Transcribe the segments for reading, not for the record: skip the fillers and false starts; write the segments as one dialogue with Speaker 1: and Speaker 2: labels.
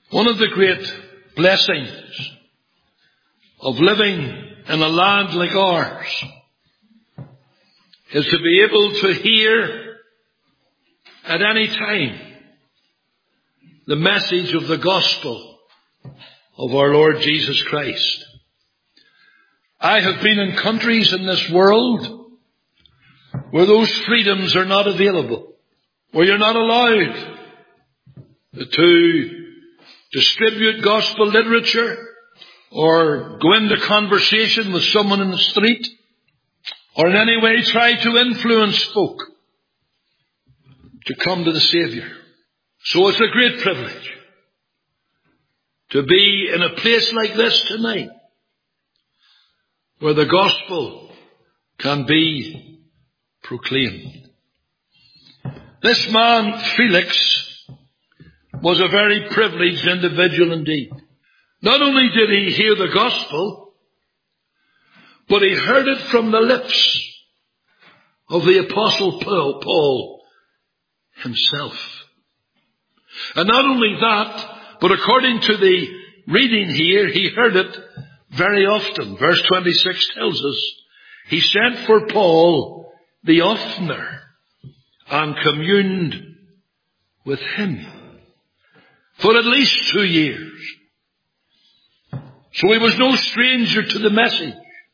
Speaker 1: One of the great blessings of living in a land like ours is to be able to hear at any time the message of the gospel of our Lord Jesus Christ. I have been in countries in this world where those freedoms are not available, where you're not allowed to distribute gospel literature or go into conversation with someone in the street or in any way try to influence folk to come to the Saviour. So it's a great privilege to be in a place like this tonight where the gospel can be proclaimed. This man, Felix, was a very privileged individual indeed. Not only did he hear the gospel, but he heard it from the lips of the Apostle Paul himself. And not only that, but according to the reading here, he heard it very often. Verse 26 tells us, he sent for Paul the oftener and communed with him for at least 2 years. So he was no stranger to the message.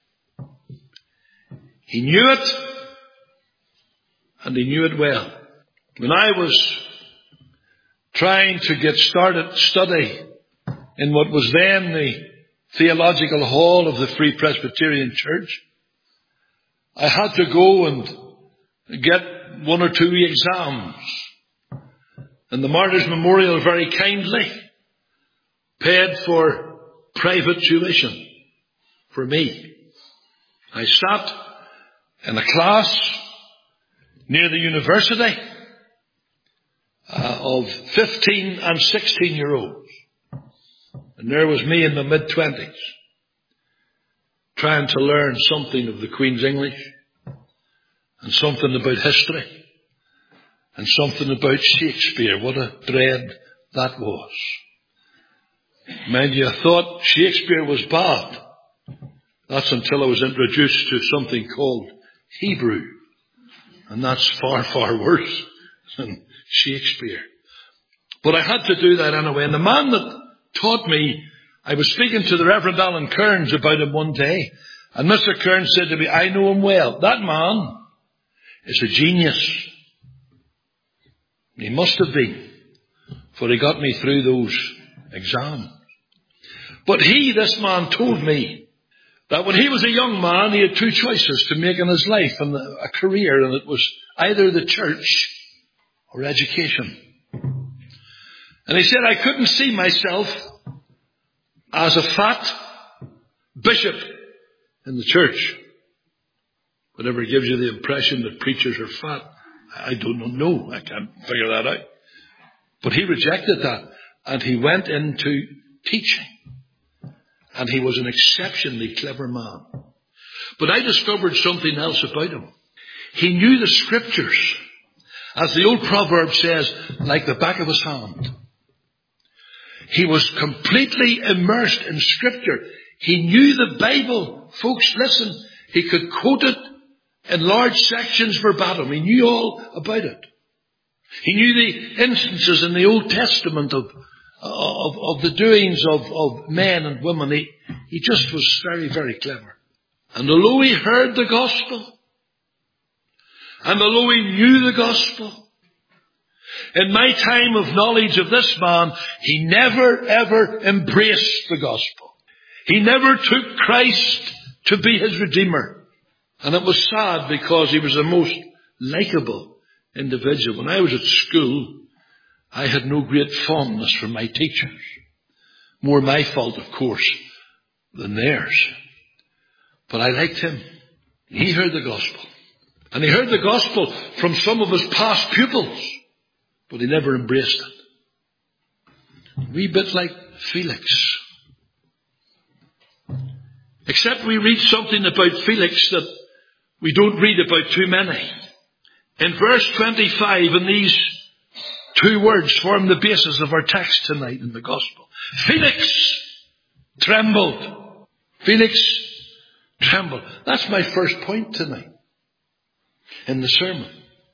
Speaker 1: He knew it, and he knew it well. When I was trying to get started study in what was then the theological hall of the Free Presbyterian Church, I had to go and get 1 or 2 exams. And the Martyrs Memorial very kindly paid for private tuition for me. I sat in a class near the university of 15 and 16-year-olds. And there was me in my mid-20s trying to learn something of the Queen's English and something about history and something about Shakespeare. What a dread that was. Mind you, I thought Shakespeare was bad. That's until I was introduced to something called Hebrew. And that's far, far worse than Shakespeare. But I had to do that anyway. And the man that taught me, I was speaking to the Reverend Alan Kearns about him one day. And Mr. Kearns said to me, I know him well. That man is a genius. He must have been, for he got me through those exams. But this man told me that when he was a young man, he had 2 choices to make in his life and a career, and it was either the church or education. And he said, I couldn't see myself as a fat bishop in the church. Whatever gives you the impression that preachers are fat, I don't know. I can't figure that out. But he rejected that, and he went into teaching. And he was an exceptionally clever man. But I discovered something else about him. He knew the scriptures, as the old proverb says, like the back of his hand. He was completely immersed in scripture. He knew the Bible. Folks, listen, he could quote it in large sections verbatim. He knew all about it. He knew the instances in the Old Testament of the doings of men and women. He just was very, very clever. And although he heard the gospel, and although he knew the gospel, in my time of knowledge of this man, he never ever embraced the gospel. He never took Christ to be his Redeemer. And it was sad because he was the most likeable individual. When I was at school, I had no great fondness for my teachers. More my fault, of course, than theirs. But I liked him. He heard the gospel. And he heard the gospel from some of his past pupils. But he never embraced it. A wee bit like Felix. Except we read something about Felix that we don't read about too many. In verse 25, in these Two words form the basis of our text tonight in the Gospel. Felix trembled. Felix trembled. That's my first point tonight in the sermon.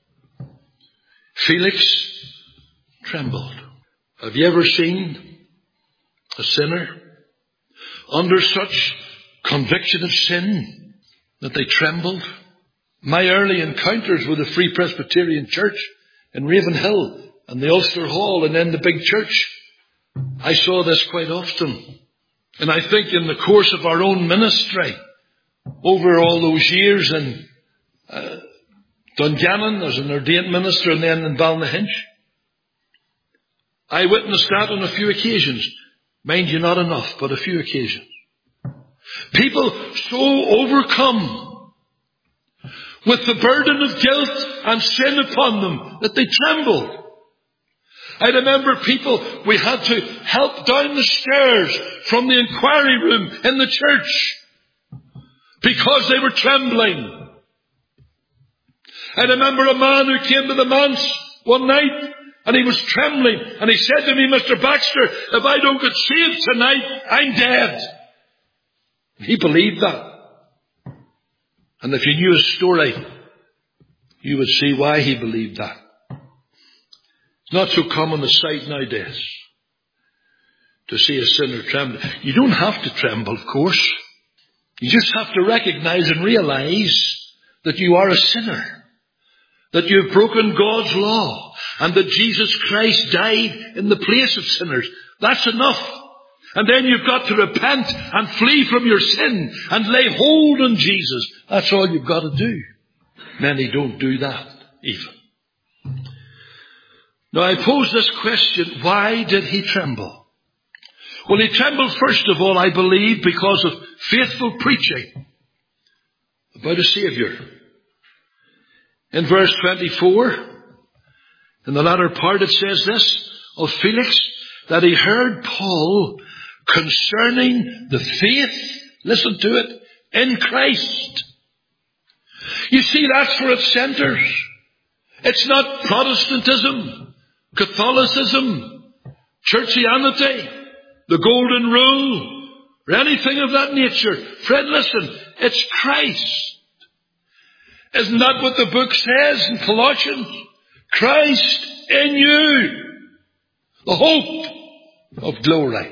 Speaker 1: Felix trembled. Have you ever seen a sinner under such conviction of sin that they trembled? My early encounters with the Free Presbyterian Church in Ravenhill and the Ulster Hall and then the big church, I saw this quite often. And I think in the course of our own ministry, over all those years in Dungannon as an ordained minister and then in Ballynahinch, I witnessed that on a few occasions. Mind you, not enough, but a few occasions. People so overcome with the burden of guilt and sin upon them that they trembled. I remember people we had to help down the stairs from the inquiry room in the church because they were trembling. I remember a man who came to the manse one night and he was trembling and he said to me, Mr. Baxter, if I don't get saved tonight, I'm dead. He believed that. And if you knew his story, you would see why he believed that. It's not so common a sight nowadays to see a sinner tremble. You don't have to tremble, of course. You just have to recognize and realize that you are a sinner, that you've broken God's law, and that Jesus Christ died in the place of sinners. That's enough. And then you've got to repent and flee from your sin and lay hold on Jesus. That's all you've got to do. Many don't do that even. Now I pose this question, why did he tremble? Well, he trembled first of all, I believe, because of faithful preaching about a Saviour. In verse 24, in the latter part it says this of Felix, that he heard Paul concerning the faith, listen to it, in Christ. You see, that's where it centers. It's not Protestantism, Catholicism, churchianity, the golden rule, or anything of that nature. Friend, listen, it's Christ. Isn't that what the book says in Colossians? Christ in you, the hope of glory.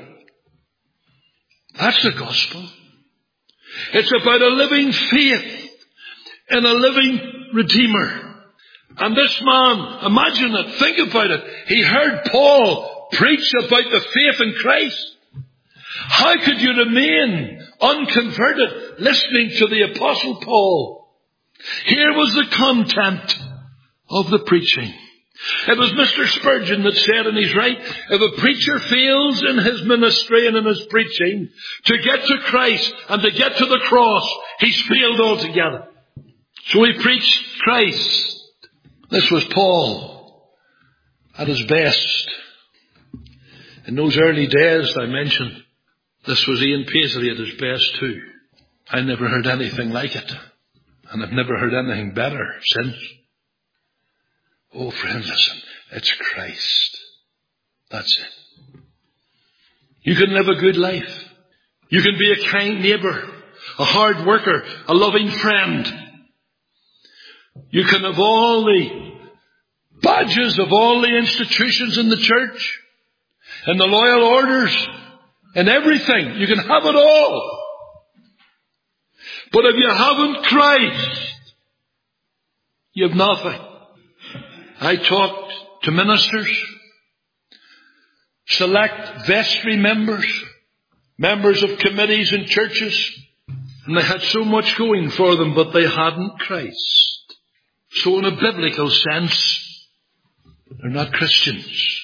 Speaker 1: That's the gospel. It's about a living faith in a living Redeemer. And this man, imagine it, think about it. He heard Paul preach about the faith in Christ. How could you remain unconverted listening to the Apostle Paul? Here was the content of the preaching. It was Mr. Spurgeon that said, and he's right, if a preacher fails in his ministry and in his preaching to get to Christ and to get to the cross, he's failed altogether. So he preached Christ. This was Paul at his best. In those early days I mentioned, this was Ian Paisley at his best too. I never heard anything like it. And I've never heard anything better since. Oh, friend, listen. It's Christ. That's it. You can live a good life. You can be a kind neighbour, a hard worker, a loving friend. You can have all the badges of all the institutions in the church and the loyal orders and everything. You can have it all. But if you haven't Christ, you have nothing. I talked to ministers, select vestry members, members of committees in churches, and they had so much going for them, but they hadn't Christ. So in a biblical sense, they're not Christians.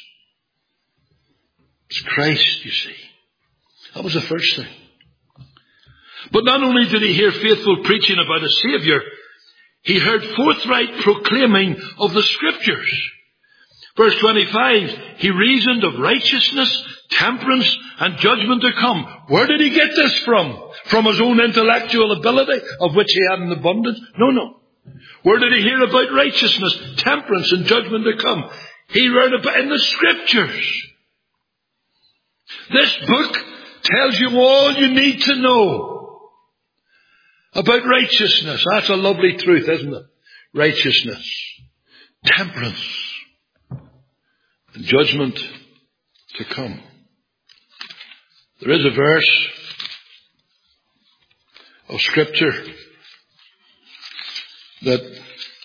Speaker 1: It's Christ, you see. That was the first thing. But not only did he hear faithful preaching about a Saviour, he heard forthright proclaiming of the Scriptures. Verse 25, he reasoned of righteousness, temperance, and judgment to come. Where did he get this from? From his own intellectual ability, of which he had an abundance? No. Where did he hear about righteousness, temperance, and judgment to come? he wrote about in the Scriptures. This book tells you all you need to know about righteousness. That's a lovely truth, isn't it? Righteousness, temperance, and judgment to come. There is a verse of Scripture that,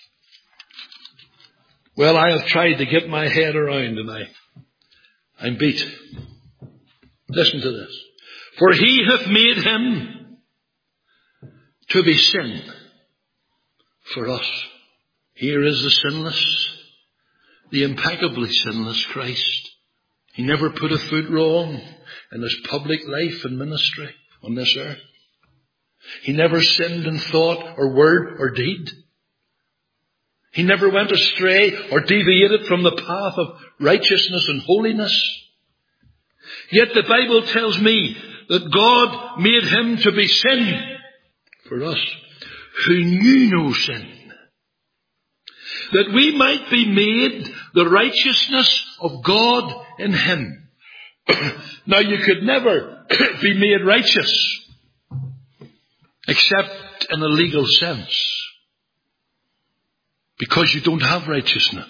Speaker 1: well, I have tried to get my head around and I'm beat. Listen to this. For he hath made him to be sin for us. Here is the sinless, the impeccably sinless Christ. He never put a foot wrong in his public life and ministry on this earth. He never sinned in thought or word or deed. He never went astray or deviated from the path of righteousness and holiness. Yet the Bible tells me that God made him to be sin for us who knew no sin, that we might be made the righteousness of God in him. Now you could never be made righteous except in a legal sense, because you don't have righteousness.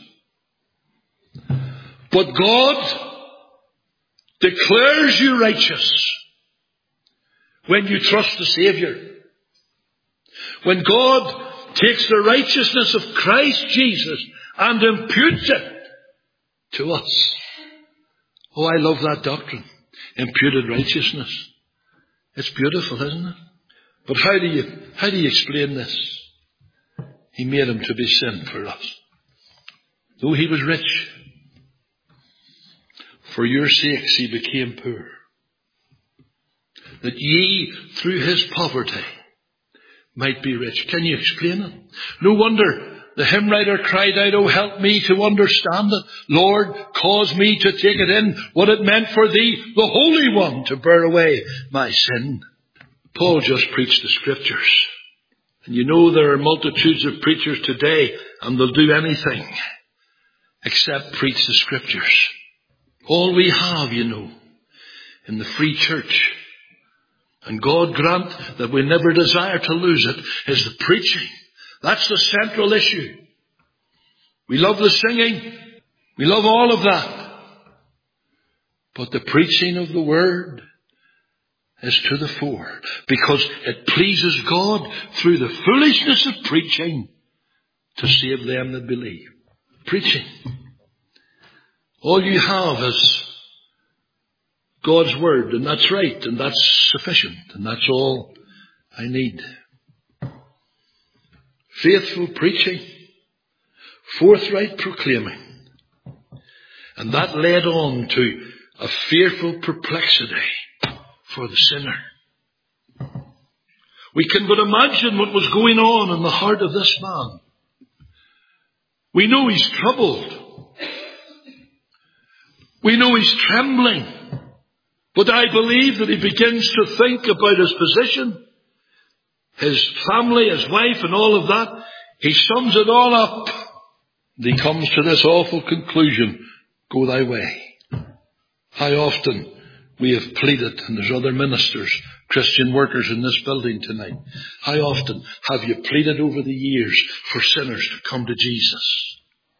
Speaker 1: But God declares you righteous when you trust the Saviour. When God takes the righteousness of Christ Jesus and imputes it to us. Oh, I love that doctrine. Imputed righteousness. It's beautiful, isn't it? But how do you explain this? He made him to be sin for us. Though he was rich, for your sakes he became poor, that ye through his poverty might be rich. Can you explain it? No wonder the hymn writer cried out, "Oh, help me to understand it. Lord, cause me to take it in, what it meant for thee, the Holy One, to bear away my sin." Paul just preached the Scriptures. And you know there are multitudes of preachers today, and they'll do anything except preach the Scriptures. All we have, you know, in the free church, and God grant that we never desire to lose it, is the preaching. That's the central issue. We love the singing. We love all of that. But the preaching of the Word is to the fore, because it pleases God through the foolishness of preaching to save them that believe. Preaching. All you have is God's Word, and that's right, and that's sufficient, and that's all I need. Faithful preaching, forthright proclaiming, and that led on to a fearful perplexity for the sinner. We can but imagine what was going on in the heart of this man. We know he's troubled. We know he's trembling. But I believe that he begins to think about his position, his family, his wife, and all of that. He sums it all up. And he comes to this awful conclusion: go thy way. How often we have pleaded, and there's other ministers, Christian workers in this building tonight. How often have you pleaded over the years for sinners to come to Jesus?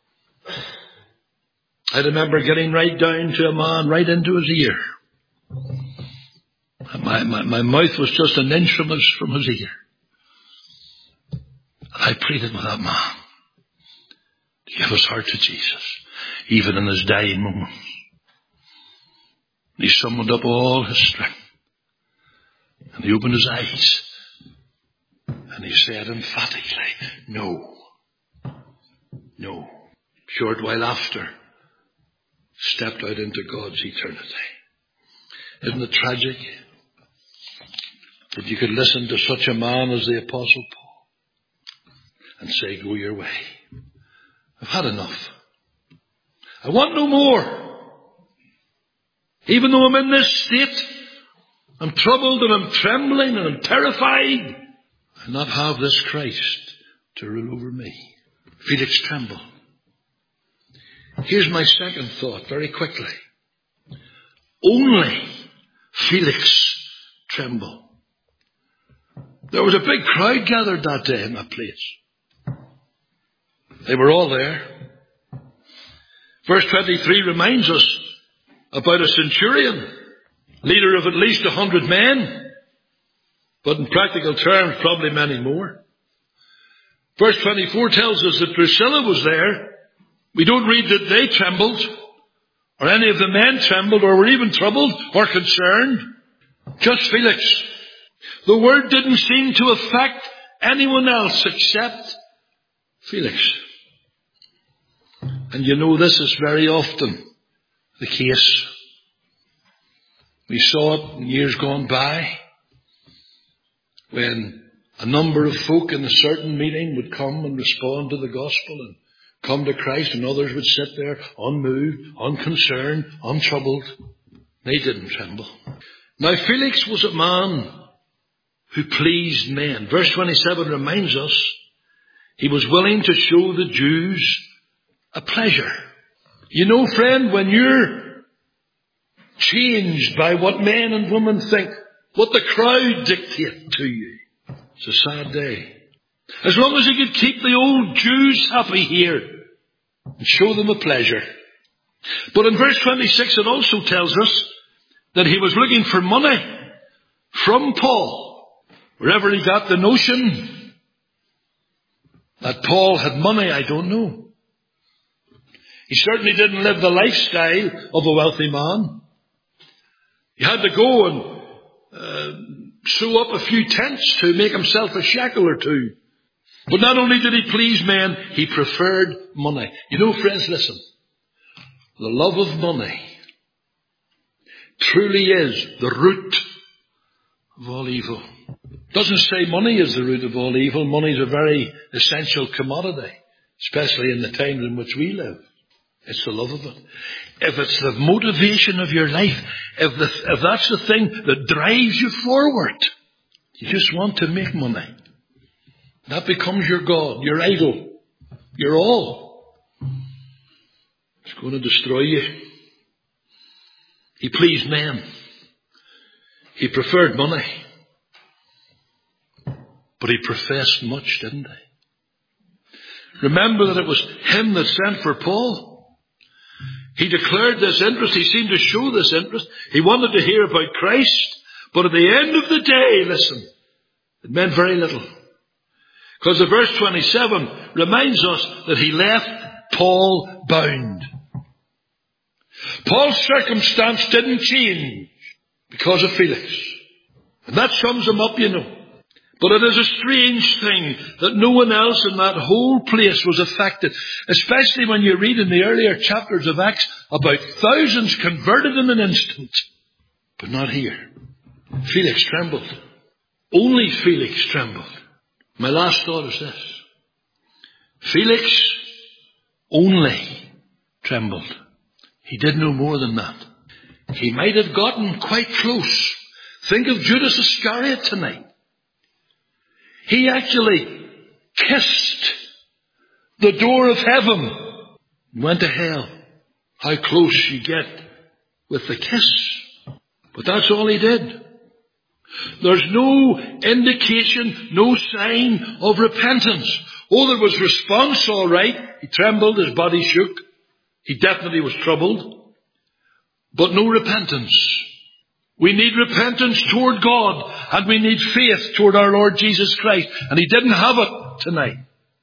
Speaker 1: I remember getting right down to a man, right into his ear. My mouth was just an inch from his ear. I pleaded with that man to give his heart to Jesus, even in his dying moments. He summoned up all his strength, and he opened his eyes, and he said emphatically, "No, no." Short while after, stepped out into God's eternity. Isn't it tragic that you could listen to such a man as the Apostle Paul and say, "Go your way. I've had enough. I want no more. Even though I'm in this state, I'm troubled and I'm trembling and I'm terrified. I'll not have this Christ to rule over me." Felix trembled. Here's my second thought very quickly. Only Felix trembled. There was a big crowd gathered that day in that place. They were all there. Verse 23 reminds us about a centurion, leader of at least 100 men, but in practical terms, probably many more. Verse 24 tells us that Drusilla was there. We don't read that they trembled, or any of the men trembled, or were even troubled, or concerned. Just Felix. The word didn't seem to affect anyone else except Felix. And you know this is very often the case. We saw it in years gone by when a number of folk in a certain meeting would come and respond to the gospel and come to Christ, and others would sit there unmoved, unconcerned, untroubled. They didn't tremble. Now Felix was a man who pleased men. Verse 27 reminds us he was willing to show the Jews a pleasure. You know, friend, when you're changed by what men and women think, what the crowd dictate to you, it's a sad day. As long as you could keep the old Jews happy here and show them a pleasure. But in verse 26 it also tells us that he was looking for money from Paul. Wherever he got the notion that Paul had money, I don't know. He certainly didn't live the lifestyle of a wealthy man. He had to go and sew up a few tents to make himself a shekel or two. But not only did he please men, he preferred money. You know, friends, listen. The love of money truly is the root of all evil. It doesn't say money is the root of all evil. Money is a very essential commodity, especially in the times in which we live. It's the love of it. If it's the motivation of your life, if that's the thing that drives you forward, you just want to make money. That becomes your God, your idol, your all. It's going to destroy you. He pleased men. He preferred money. But he professed much, didn't he? Remember that it was him that sent for Paul. He declared this interest. He seemed to show this interest. He wanted to hear about Christ. But at the end of the day, listen, it meant very little. Because the verse 27 reminds us that he left Paul bound. Paul's circumstance didn't change because of Felix. And that sums him up, you know. But it is a strange thing that no one else in that whole place was affected. Especially when you read in the earlier chapters of Acts about thousands converted in an instant. But not here. Felix trembled. Only Felix trembled. My last thought is this. Felix only trembled. He did no more than that. He might have gotten quite close. Think of Judas Iscariot tonight. He actually kissed the door of heaven and went to hell. How close you get with the kiss. But that's all he did. There's no indication, no sign of repentance. Oh, there was response, all right. He trembled, his body shook. He definitely was troubled. But no repentance. We need repentance toward God, and we need faith toward our Lord Jesus Christ. And he didn't have it tonight.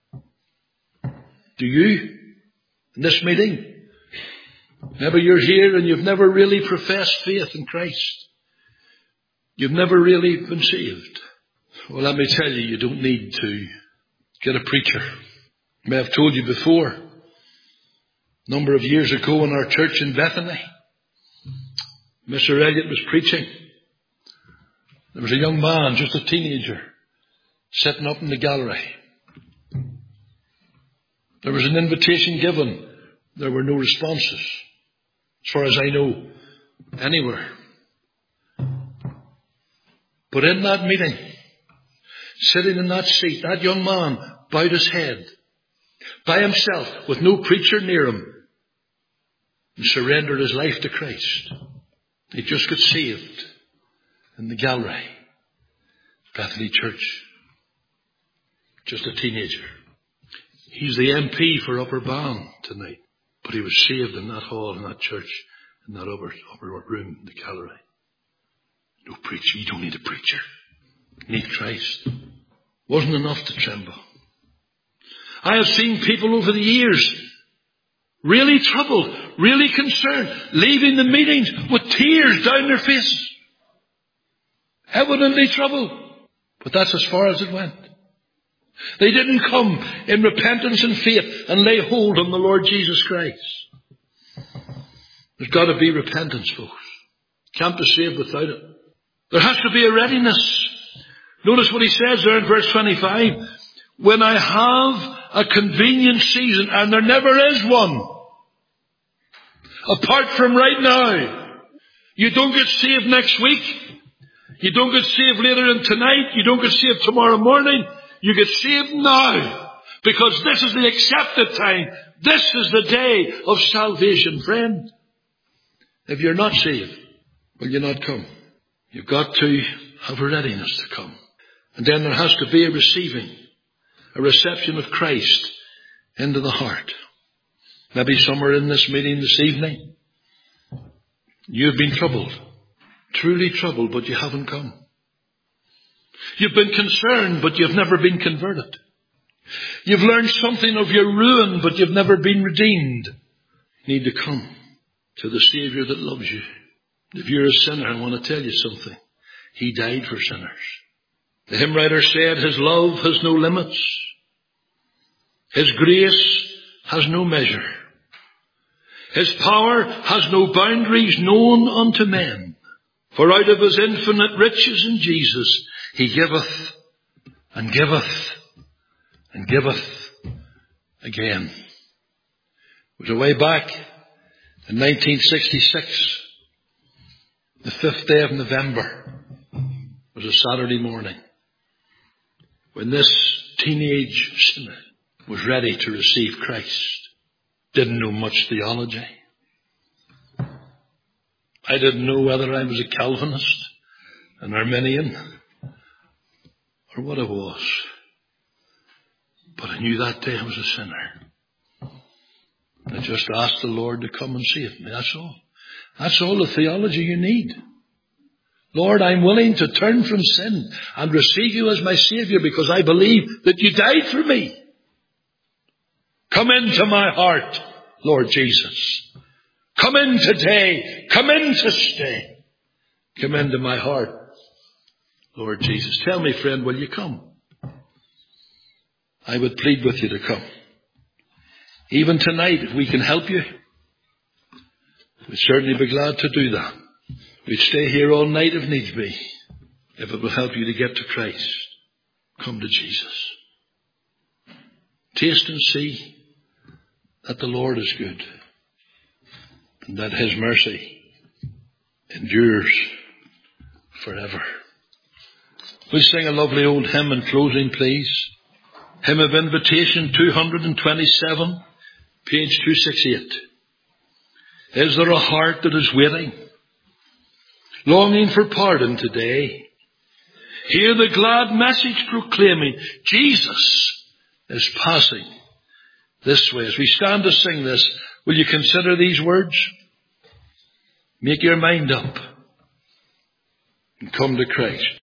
Speaker 1: Do you? In this meeting? Maybe you're here and you've never really professed faith in Christ. You've never really been saved. Well, let me tell you, you don't need to get a preacher. I may have told you before, a number of years ago in our church in Bethany, Mr. Elliott was preaching. There was a young man, just a teenager, sitting up in the gallery. There was an invitation given. There were no responses, as far as I know, anywhere. But in that meeting, sitting in that seat, that young man bowed his head by himself with no preacher near him. and surrendered his life to Christ. He just got saved in the gallery, Bethany Church. Just a teenager. He's the MP for Upper Bann tonight. But he was saved in that hall, in that church, in that upper room, in the gallery. No preacher. You don't need a preacher. You need Christ. Wasn't enough to tremble. I have seen people over the years really troubled, really concerned, leaving the meetings with tears down their faces. Evidently troubled. But that's as far as it went. They didn't come in repentance and faith and lay hold on the Lord Jesus Christ. There's got to be repentance, folks. Can't be saved without it. There has to be a readiness. Notice what he says there in verse 25. When I have a convenient season, and there never is one, apart from right now. You don't get saved next week. You don't get saved later in tonight. You don't get saved tomorrow morning. You get saved now. Because this is the accepted time. This is the day of salvation, friend. If you're not saved, will you not come? You've got to have a readiness to come. And then there has to be a receiving, a reception of Christ into the heart. Maybe somewhere in this meeting this evening, you've been troubled, truly troubled, but you haven't come. You've been concerned, but you've never been converted. You've learned something of your ruin, but you've never been redeemed. You need to come to the Savior that loves you. If you're a sinner, I want to tell you something. He died for sinners. The hymn writer said, His love has no limits. His grace has no measure. His power has no boundaries known unto men. For out of his infinite riches in Jesus, he giveth and giveth and giveth again. It was away back in 1966, the 5th day of November, was a Saturday morning, when this teenage sinner was ready to receive Christ. Didn't know much theology. I didn't know whether I was a Calvinist, an Arminian, or what I was. But I knew that day I was a sinner. I just asked the Lord to come and save me. That's all. That's all the theology you need. Lord, I'm willing to turn from sin and receive you as my Savior because I believe that you died for me. Come into my heart, Lord Jesus. Come in today. Come in to stay. Come into my heart, Lord Jesus. Tell me, friend, will you come? I would plead with you to come. Even tonight, if we can help you, we'd certainly be glad to do that. We'd stay here all night if needs be. If it will help you to get to Christ, come to Jesus. Taste and see that the Lord is good and that his mercy endures forever. We sing a lovely old hymn in closing, please. Hymn of Invitation 227, page 268. Is there a heart that is waiting, longing for pardon today? Hear the glad message proclaiming, Jesus is passing this way. As we stand to sing this, will you consider these words? Make your mind up and come to Christ.